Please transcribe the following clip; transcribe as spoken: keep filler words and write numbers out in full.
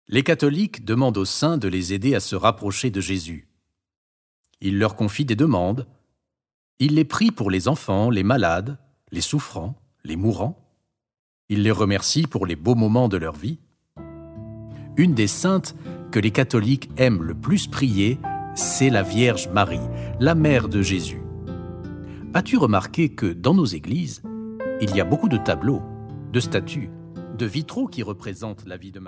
Les catholiques demandent aux saints de les aider à se rapprocher de Jésus. Ils leur confient des demandes. Ils les prient pour les enfants, les malades, les souffrants, les mourants. Ils les remercient pour les beaux moments de leur vie. Une des saintes que les catholiques aiment le plus prier, c'est la Vierge Marie, la mère de Jésus. As-tu remarqué que dans nos églises, il y a beaucoup de tableaux, de statues, de vitraux qui représentent la vie de Marie ?